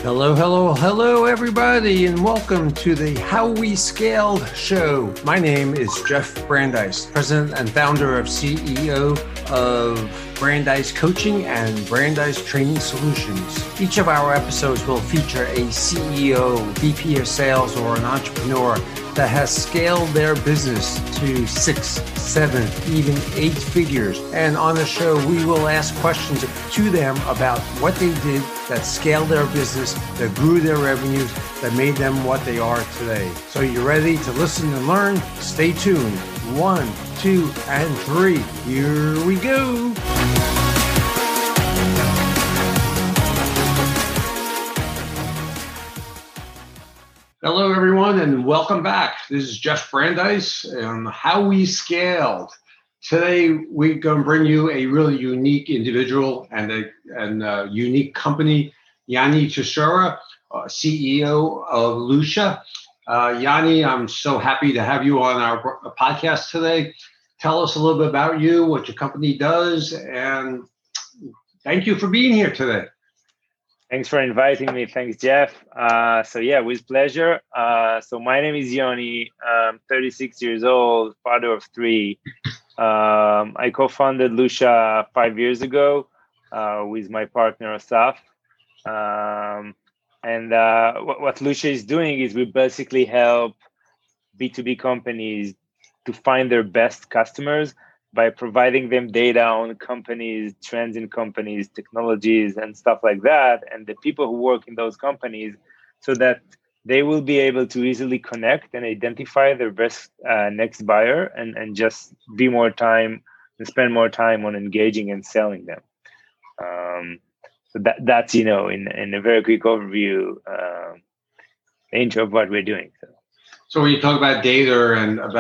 Hello, hello, hello, everybody, and welcome to the How We Scaled show. My name is Jeff Brandeis, president and founder of CEO of Brandeis Coaching and Brandeis Training Solutions. Each of our episodes will feature a CEO, VP of sales, or an entrepreneur that has scaled their business to 6, 7, even 8 figures. And on the show, we will ask questions to them about what they did that scaled their business, that grew their revenues, that made them what they are today. So you're ready to listen and learn? Stay tuned. 1, 2, and 3. Here we go. Hello, everyone, and welcome back. This is Jeff Brandeis and How We Scaled. Today, we're going to bring you a really unique individual and a unique company, Yanni Teixeira, CEO of Lusha. Yanni, I'm so happy to have you on our podcast today. Tell us a little bit about you, what your company does, and thank you for being here today. Thanks for inviting me. Thanks, Jeff. With pleasure. So my name is Yoni. I'm 36 years old, father of 3. I co-founded Lusha 5 years ago with my partner, Asaf. What Lusha is doing is we basically help B2B companies to find their best customers by providing them data on companies, trends in companies, technologies, and stuff like that, and the people who work in those companies, so that they will be able to easily connect and identify their best next buyer and just be more time and spend more time on engaging and selling them. That's in a very quick overview, the intro of what we're doing. So when you talk about data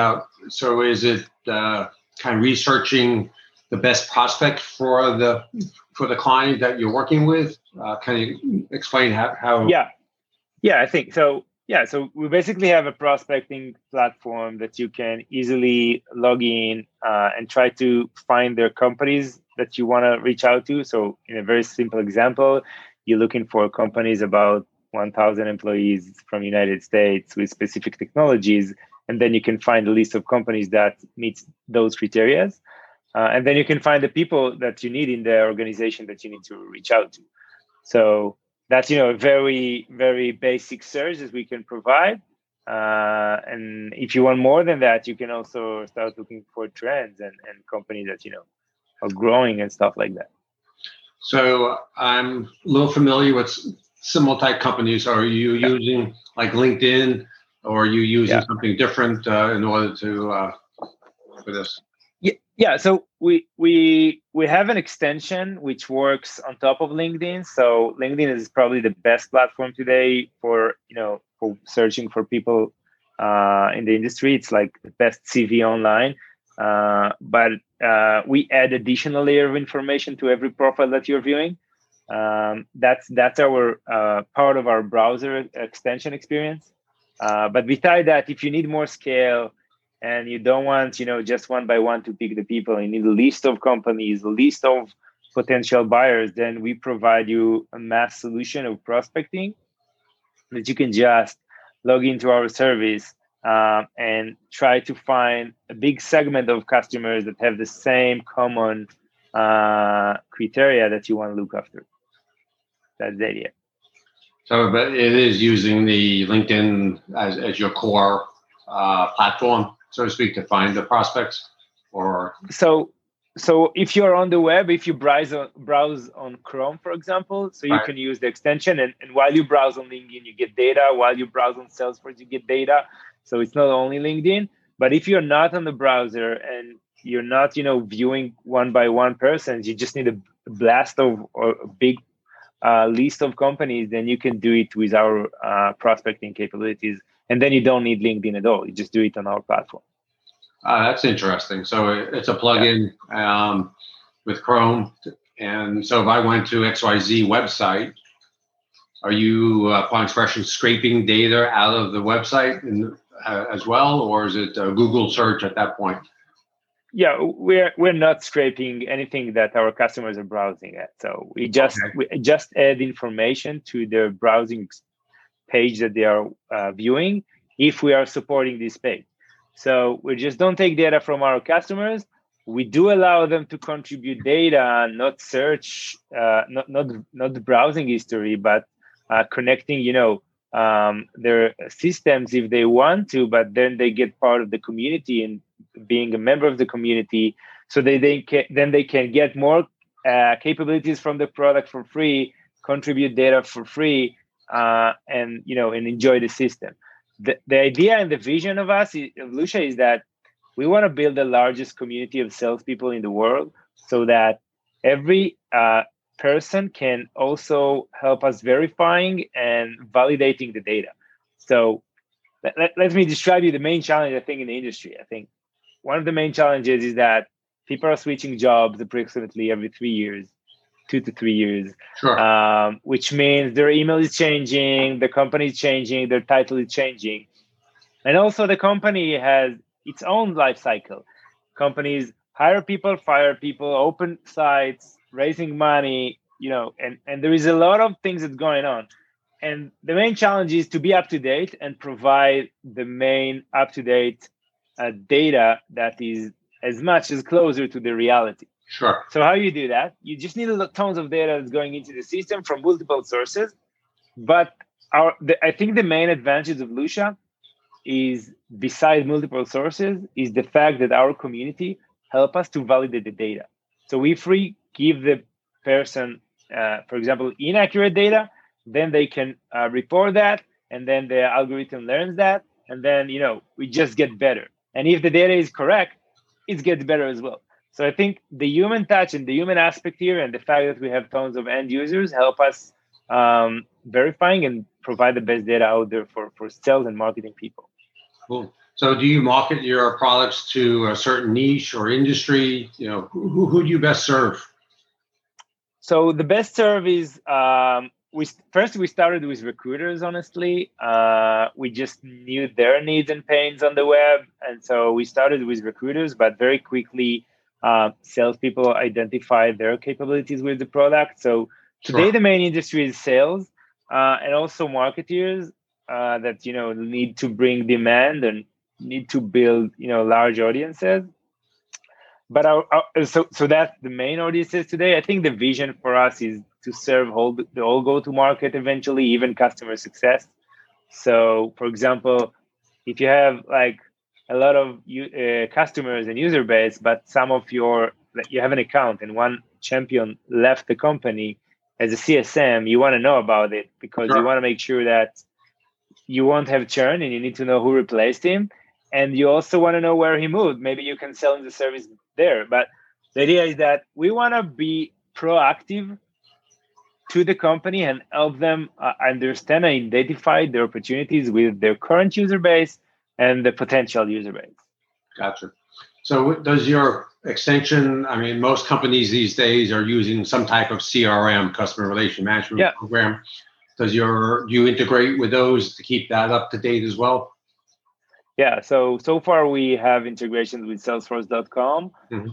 is it kind of researching the best prospect for the client that you're working with? Can you explain how? Yeah, I think so. Yeah, so we basically have a prospecting platform that you can easily log in and try to find their companies that you want to reach out to. So in a very simple example, you're looking for companies about 1,000 employees from United States with specific technologies, and then you can find a list of companies that meets those criteria. And then you can find the people that you need in the organization that you need to reach out to. So that's, a very, very basic search that we can provide. And if you want more than that, you can also start looking for trends and companies that, are growing and stuff like that. So I'm a little familiar with similar type companies. Are you using like LinkedIn? Or are you using something different in order to for this? Yeah. So we have an extension which works on top of LinkedIn. So LinkedIn is probably the best platform today for for searching for people in the industry. It's like the best CV online. But we add additional layer of information to every profile that you're viewing. That's our part of our browser extension experience. But besides that, if you need more scale and you don't want, just one by one to pick the people, you need a list of companies, a list of potential buyers, then we provide you a mass solution of prospecting that you can just log into our service and try to find a big segment of customers that have the same common criteria that you want to look after. That's the idea. So, but it is using the LinkedIn as your core platform, so to speak, to find the prospects, or so if you're on the web, if you browse on Chrome, for example, so you can use the extension, and while you browse on LinkedIn, you get data. While you browse on Salesforce, you get data. So it's not only LinkedIn, but if you're not on the browser and you're not, viewing one by one person, you just need a blast of or a big list of companies, then you can do it with our prospecting capabilities. And then you don't need LinkedIn at all. You just do it on our platform. That's interesting. So it's a plugin with Chrome. And so if I went to XYZ website, are you, upon expression, scraping data out of the website as well? Or is it a Google search at that point? Yeah, we're not scraping anything that our customers are browsing at. So we just add information to their browsing page that they are viewing if we are supporting this page. So we just don't take data from our customers. We do allow them to contribute data, not search, not the browsing history, but connecting, their systems if they want to. But then they get part of the community and being a member of the community, so they can get more capabilities from the product for free, contribute data for free, and enjoy the system. The idea and the vision of Lusha is that we want to build the largest community of salespeople in the world, so that every person can also help us verifying and validating the data. So let me describe you the main challenge, I think, in the industry. I think one of the main challenges is that people are switching jobs approximately every 3 years, 2 to 3 years, Sure. Which means their email is changing, the company is changing, their title is changing. And also the company has its own life cycle. Companies hire people, fire people, open sites, raising money, and there is a lot of things that's going on. And the main challenge is to be up to date and provide the main up-to-date data that is as much as closer to the reality. Sure. So how you do that? You just need tons of data that's going into the system from multiple sources. But I think the main advantage of Lusha is, besides multiple sources, is the fact that our community help us to validate the data. So if we give the person, for example, inaccurate data, then they can report that, and then the algorithm learns that, and then we just get better. And if the data is correct, it gets better as well. So I think the human touch and the human aspect here, and the fact that we have tons of end users, help us verifying and provide the best data out there for sales and marketing people. Cool. So do you market your products to a certain niche or industry? Who do you best serve? So the best serve is, we started with recruiters, honestly. We just knew their needs and pains on the web. And so we started with recruiters, but very quickly salespeople identified their capabilities with the product. So today the main industry is sales and also marketers that need to bring demand and need to build large audiences. But so that's the main audiences today. I think the vision for us is to serve the whole go-to-market eventually, even customer success. So, for example, if you have like a lot of customers and user base, but you have an account and one champion left the company as a CSM, you want to know about it because you want to make sure that you won't have churn, and you need to know who replaced him. And you also want to know where he moved. Maybe you can sell him the service there. But the idea is that we want to be proactive to the company and help them understand and identify their opportunities with their current user base and the potential user base. Gotcha. So does your extension, most companies these days are using some type of CRM, customer relation management program. Do you integrate with those to keep that up to date as well? Yeah, so far we have integrations with Salesforce.com,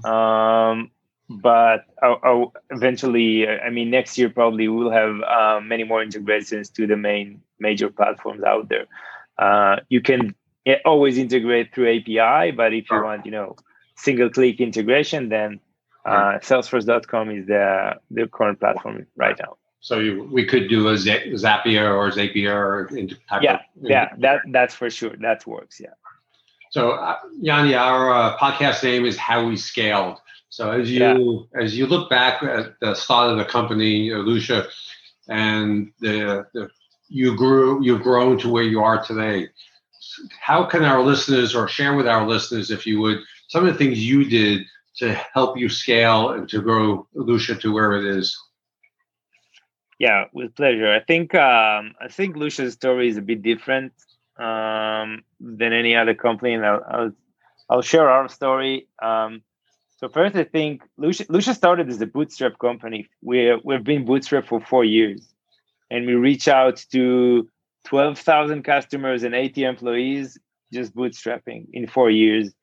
but eventually, next year probably we'll have many more integrations to the major platforms out there. You can always integrate through API, but if you want, single-click integration, then Salesforce.com is the current platform right now. So we could do a Zapier or Zapier that's for sure. That works. Yeah. So Yanni, our podcast name is How We Scaled. So as you look back at the start of the company, Lusha, and you've grown to where you are today. How can our listeners, or share with our listeners, if you would, some of the things you did to help you scale and to grow Lusha to where it is? Yeah, with pleasure. I think Lusha's story is a bit different than any other company, and I'll share our story. So first, I think Lusha started as a bootstrap company. We've been bootstrapped for 4 years, and we reach out to 12,000 customers and 80 employees just bootstrapping in 4 years.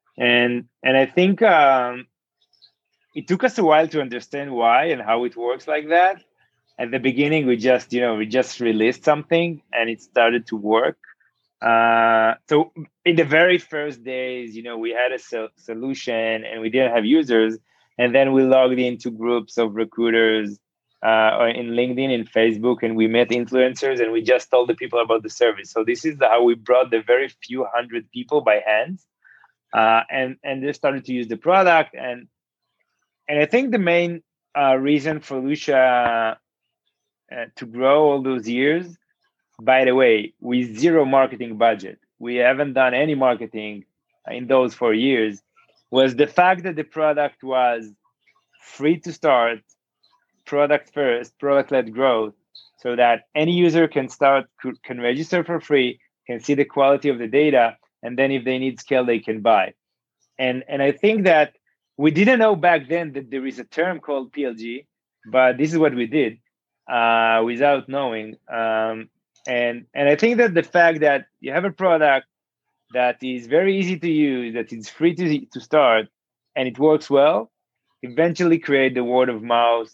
And I think it took us a while to understand why and how it works like that. At the beginning, we just released something and it started to work. So in the very first days, we had a solution and we didn't have users, and then we logged into groups of recruiters or in LinkedIn, in Facebook, and we met influencers and we just told the people about the service. So this is how we brought the very few hundred people by hand, and they started to use the product. And I think the main reason for Lusha to grow all those years, by the way, with zero marketing budget, we haven't done any marketing in those 4 years, was the fact that the product was free to start, product first, product-led growth, so that any user can register for free, can see the quality of the data, and then if they need scale, they can buy. And I think that we didn't know back then that there is a term called PLG, but this is what we did without knowing. And I think that the fact that you have a product that is very easy to use, that is free to start, and it works well, eventually create the word of mouth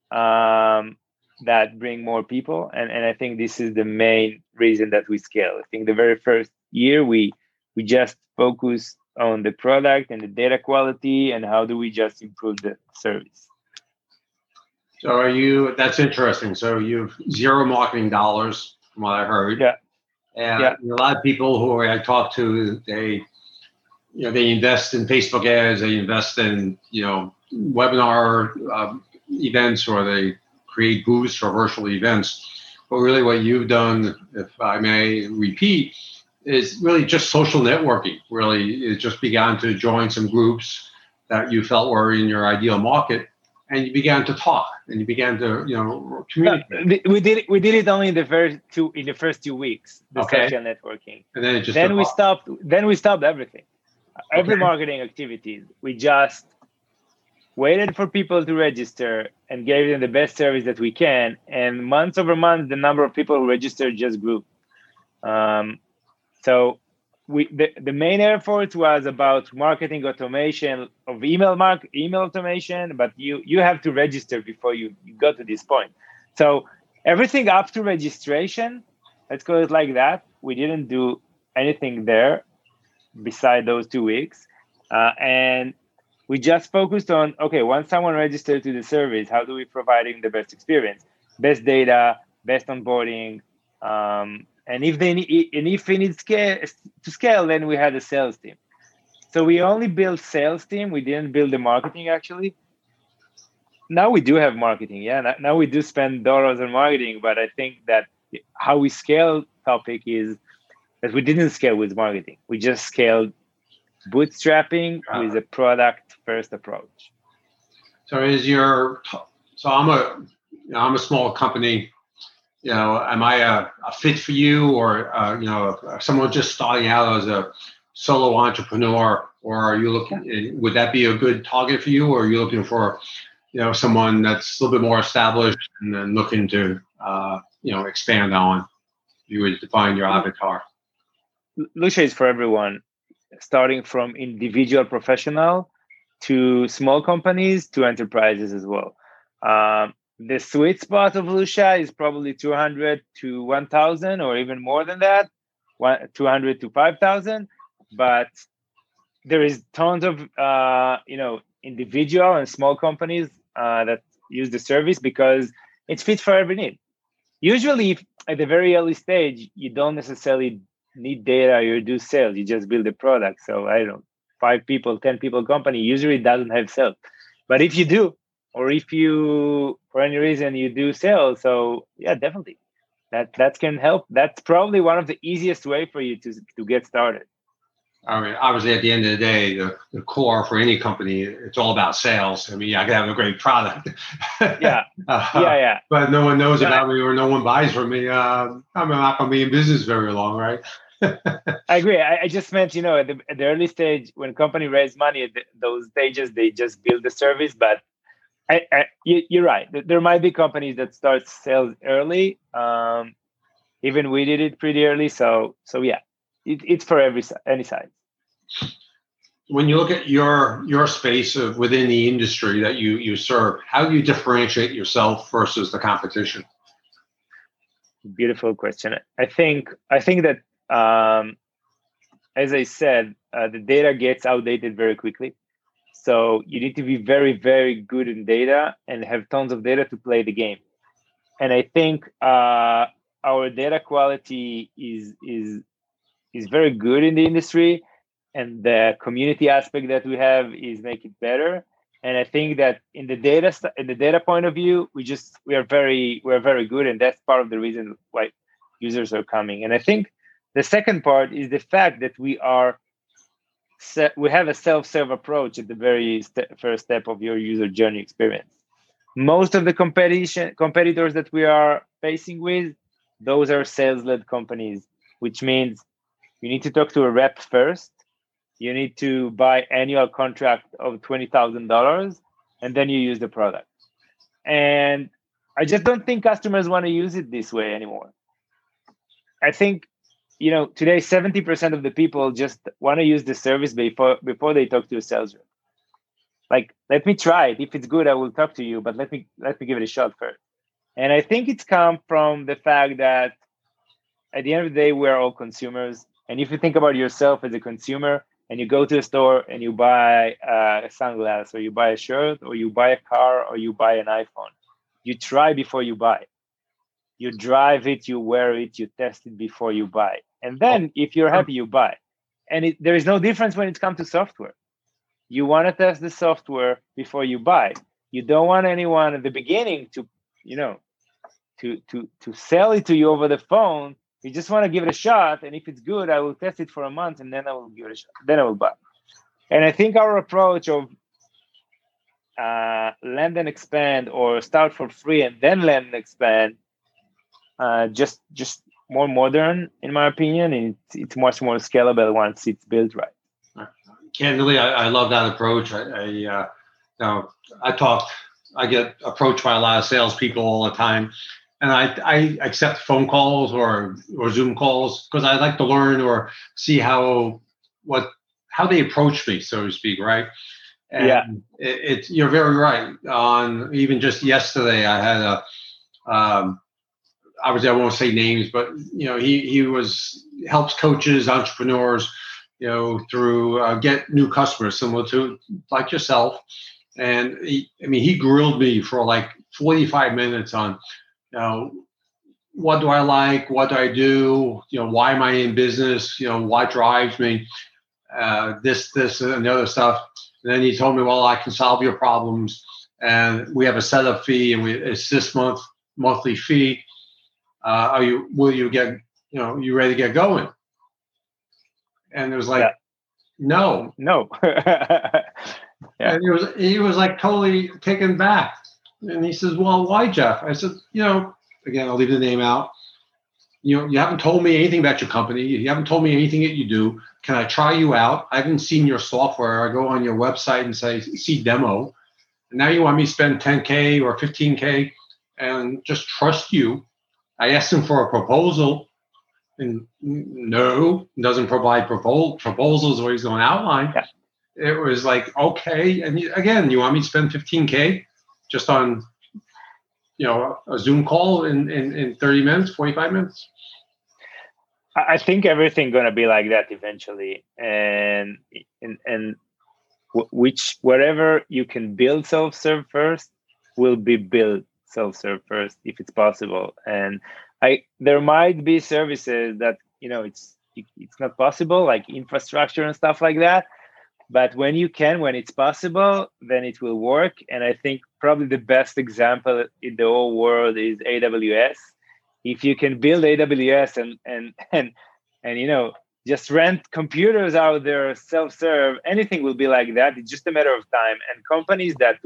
that bring more people. And I think this is the main reason that we scale. I think the very first year we just focus on the product and the data quality and how do we just improve the service. So that's interesting. So you've zero marketing dollars, from what I heard. Yeah. And a lot of people who I talk to, they invest in Facebook ads, they invest in, webinar events, or they create booths or virtual events. But really what you've done, if I may repeat, is really just social networking. Really, it just began to join some groups that you felt were in your ideal market, and you began to talk, and you began to, communicate. We did it only in the first 2 weeks, social networking. And then it just we stopped. Then we stopped everything, every marketing activities. We just waited for people to register and gave them the best service that we can. And months over months, the number of people who registered just grew. So the main effort was about marketing automation of email automation, but you have to register before you go to this point. So everything up to registration, let's call it like that, we didn't do anything there beside those 2 weeks. And we just focused on, okay, once someone registered to the service, how do we provide him the best experience, best data, best onboarding, and if he needs to scale, then we had a sales team. So we only built sales team. We didn't build the marketing, actually. Now we do have marketing. Yeah, now we do spend dollars on marketing. But I think that how we scale topic is that we didn't scale with marketing. We just scaled bootstrapping with a product first approach. So I'm a small company. Am I a fit for you, or someone just starting out as a solo entrepreneur, or are you looking? Would that be a good target for you, or are you looking for, someone that's a little bit more established and then looking to, expand on? You would define your avatar. Lusha is for everyone, starting from individual professional to small companies to enterprises as well. The sweet spot of Lusha is probably 200 to 1,000, or even more than that, 200 to 5,000. But there is tons of individual and small companies that use the service because it's fit for every need. Usually, at the very early stage, you don't necessarily need data. You do sales. You just build a product. So I don't know, 5 people, 10 people company usually doesn't have sales. But if you do, or if you, for any reason, you do sales, so yeah, definitely, that can help. That's probably one of the easiest way for you to get started. I mean, obviously, at the end of the day, the core for any company, it's all about sales. I mean, I can have a great product. Yeah. But no one knows about me, or no one buys from me. I'm not going to be in business very long, right? I agree. I just meant, at the early stage, when company raise money, at those stages, they just build the service. But you're right. There might be companies that start sales early. Even we did it pretty early. So yeah, it's for any size. when you look at your space within the industry that you serve, how do you differentiate yourself versus the competition? Beautiful question. I think that as I said, the data gets outdated very quickly. So you need to be very, very good in data and have tons of data to play the game. And I think our data quality is very good in the industry, and the community aspect that we have is make it better. And I think that in the data point of view, we're very good, and that's part of the reason why users are coming. And I think the second part is the fact that we have a self-serve approach at the very first step of your user journey experience. Most of the competitors that we are facing with, those are sales-led companies, which means you need to talk to a rep first. You need to buy annual contract of $20,000, and then you use the product. And I just don't think customers want to use it this way anymore. I think, today 70% of the people just want to use the service before they talk to a sales rep. Like, let me try it. If it's good, I will talk to you, but let me give it a shot first. And I think it's come from the fact that at the end of the day, we're all consumers. And if you think about yourself as a consumer and you go to a store and you buy a sunglass, or you buy a shirt, or you buy a car, or you buy an iPhone, you try before you buy. You drive it, you wear it, you test it before you buy. And then if you're happy, you buy. And there is no difference when it comes to software. You want to test the software before you buy. You don't want anyone at the beginning to sell it to you over the phone. You just want to give it a shot, and if it's good, I will test it for a month, and then I will give it a shot. Then I will buy. And I think our approach of land and expand, or start for free and then land and expand, just more modern, in my opinion, and it's much more scalable once it's built right. Candidly, I love that approach. I get approached by a lot of salespeople all the time, and I accept phone calls or Zoom calls because I like to learn or see how they approach me, so to speak, right? And you're very right. On even just yesterday, I had obviously I won't say names, but he helps coaches, entrepreneurs, through get new customers, similar to like yourself. And he grilled me for like 45 minutes on, what do I like? What do I do? Why am I in business? What drives me? This, and the other stuff. And then he told me, well, I can solve your problems. And we have a setup fee, and it's this monthly fee. Will you get, you ready to get going? And it was like, no. And he was like totally taken back. And he says, well, why, Jeff? I said, again, I'll leave the name out. You haven't told me anything about your company. You haven't told me anything that you do. Can I try you out? I haven't seen your software. I go on your website and say, see demo. And now you want me to spend $10K or $15K and just trust you. I asked him for a proposal. And no, doesn't provide proposals where he's going to outline. Yeah. It was like, okay. And again, you want me to spend $15K just on, a Zoom call in 30 minutes, 45 minutes? I think everything going to be like that eventually. And wherever you can build self-serve first will be built self-serve first if it's possible. And there might be services that it's not possible, like infrastructure and stuff like that. But when it's possible, then it will work. And I think probably the best example in the whole world is AWS. If you can build AWS and just rent computers out there, self-serve, anything will be like that. It's just a matter of time. And companies that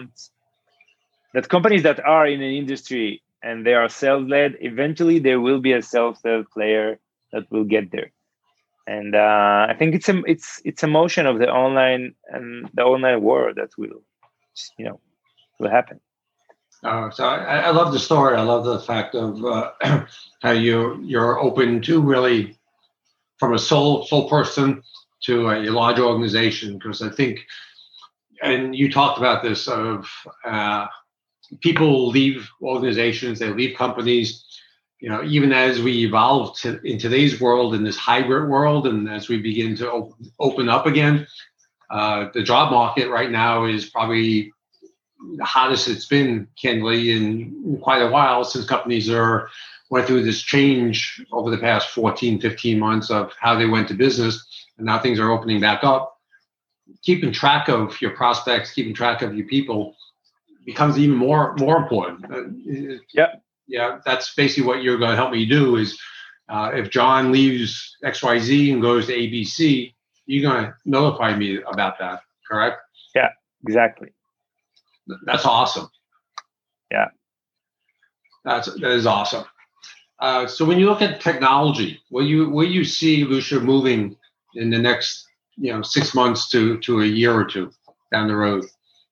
are in an industry and they are sales-led, eventually there will be a self-serve player that will get there. And I think it's a motion of the online and the online world that will happen. So I love the story. I love the fact of how you're open to really, from a sole person to a large organization, because I think, and you talked about this, of people leave organizations, they leave companies. Even as we evolve in today's world, in this hybrid world, and as we begin to open up again, the job market right now is probably the hottest it's been, candidly, in quite a while, since companies went through this change over the past 14, 15 months of how they went to business, and now things are opening back up. Keeping track of your prospects, keeping track of your people becomes even more important. Yeah, that's basically what you're going to help me do is if John leaves XYZ and goes to ABC, you're going to notify me about that, correct? Yeah, exactly. That's awesome. Yeah. That is awesome. So when you look at technology, where you see Lucia moving in the next 6 months to a year or two down the road?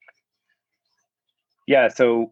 Yeah. So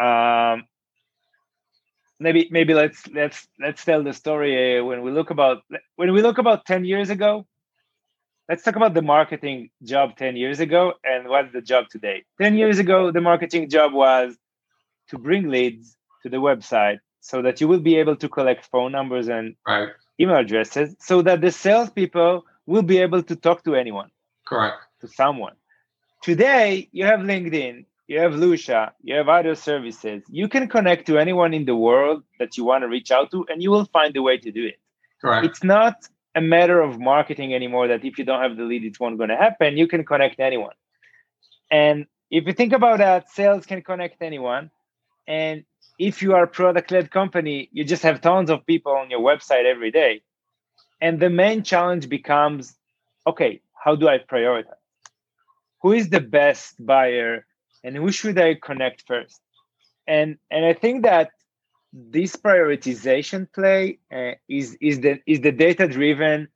maybe let's tell the story. When we look about 10 years ago, let's talk about the marketing job 10 years ago and what's the job today. 10 years ago, the marketing job was to bring leads to the website so that you will be able to collect phone numbers and email addresses so that the salespeople will be able to talk to anyone. Correct. To someone. Today, you have LinkedIn, you have Lucia, you have other services. You can connect to anyone in the world that you want to reach out to, and you will find a way to do it. Correct. It's not a matter of marketing anymore that if you don't have the lead, it won't going to happen. You can connect anyone. And if you think about that, sales can connect anyone. And if you are a product-led company, you just have tons of people on your website every day. And the main challenge becomes, okay, how do I prioritize? Who is the best buyer and who should I connect first? And I think that this prioritization play is the data-driven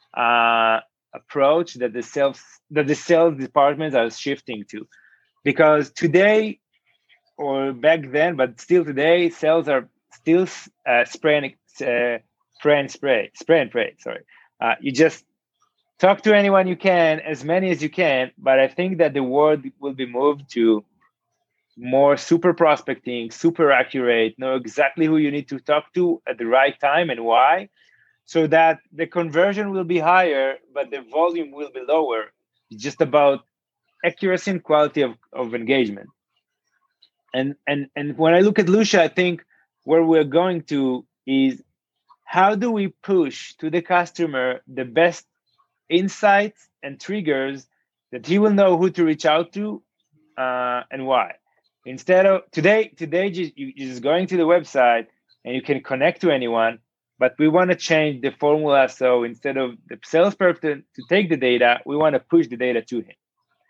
approach that the sales departments are shifting to, because today or back then, but still today, sales are still spray and pray. Sorry, you just talk to anyone you can, as many as you can. But I think that the world will be moved to more super prospecting, super accurate, know exactly who you need to talk to at the right time and why, so that the conversion will be higher, but the volume will be lower. It's just about accuracy and quality of engagement. And when I look at Lucia, I think where we're going to is how do we push to the customer the best insights and triggers that he will know who to reach out to and why. Instead of today you're just going to the website and you can connect to anyone, but we want to change the formula. So instead of the salesperson to take the data, we want to push the data to him.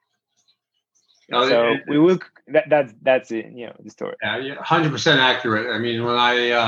So we will. That's it. The story. Yeah, 100% accurate. I mean, when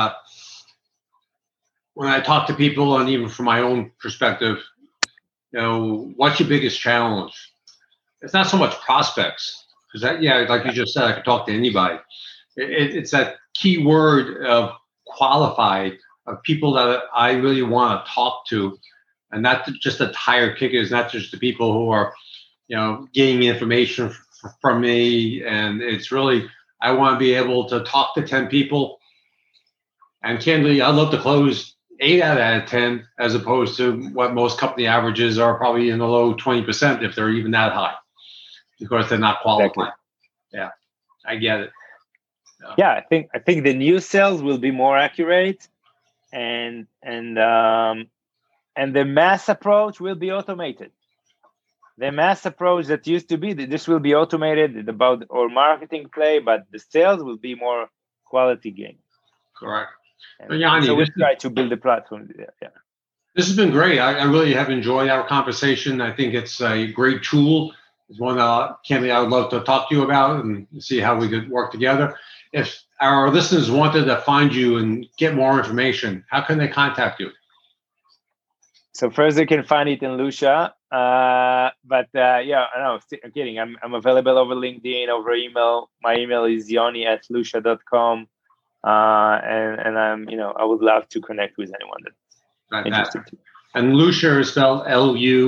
I talk to people, and even from my own perspective, what's your biggest challenge? It's not so much prospects, because like you just said, I could talk to anybody. It's that key word of qualified, of people that I really want to talk to, and not just the tire kickers, not just the people who are, getting information from me. And it's really, I want to be able to talk to 10 people, and candidly, I'd love to close 8 out of 10, as opposed to what most company averages are, probably in the low 20%, if they're even that high, because they're not qualified. Exactly. Yeah, I get it. Yeah, I think the new sales will be more accurate, and the mass approach will be automated. The mass approach that used to be, this will be automated about our marketing play, but the sales will be more quality gain. Correct. So we try to build a platform. Yeah. This has been great. I really have enjoyed our conversation. I think it's a great tool. It's one Kenny, I would love to talk to you about and see how we could work together. If our listeners wanted to find you and get more information, how can they contact you? So first, they can find it in Lucia. I'm kidding. I'm available over LinkedIn, over email. My email is yoni@lucia.com. And I'm, I would love to connect with anyone that's interested. And Lucia is spelled Lucia.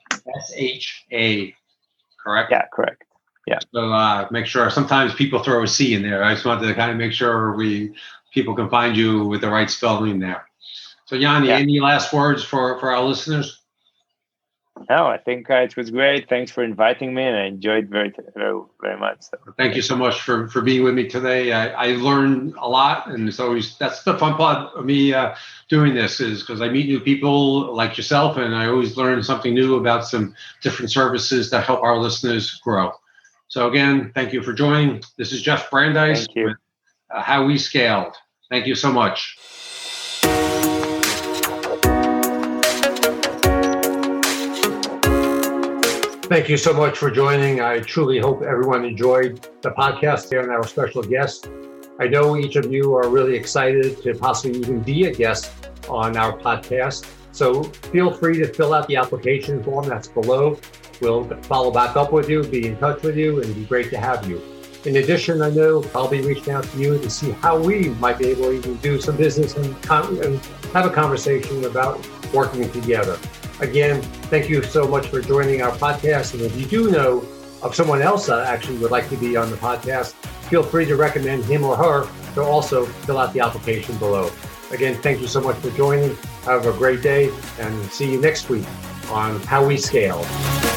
SHA, correct? Yeah, correct. Yeah. So make sure, sometimes people throw a C in there. I just wanted to kind of make sure people can find you with the right spelling there. So Yanni, any last words for our listeners? No, I think it was great. Thanks for inviting me, and I enjoyed very, very, very much. So, thank you so much for being with me today. I learned a lot, and it's always, that's the fun part of me doing this, is because I meet new people like yourself, and I always learn something new about some different services that help our listeners grow. So again, thank you for joining. This is Jeff Brandeis with How We Scaled. Thank you so much. Thank you so much for joining. I truly hope everyone enjoyed the podcast and our special guest. I know each of you are really excited to possibly even be a guest on our podcast. So feel free to fill out the application form that's below. We'll follow back up with you, be in touch with you, and it'd be great to have you. In addition, I know I'll be reaching out to you to see how we might be able to even do some business and have a conversation about working together. Again, thank you so much for joining our podcast. And if you do know of someone else that actually would like to be on the podcast, feel free to recommend him or her to also fill out the application below. Again, thank you so much for joining. Have a great day, and see you next week on How We Scale.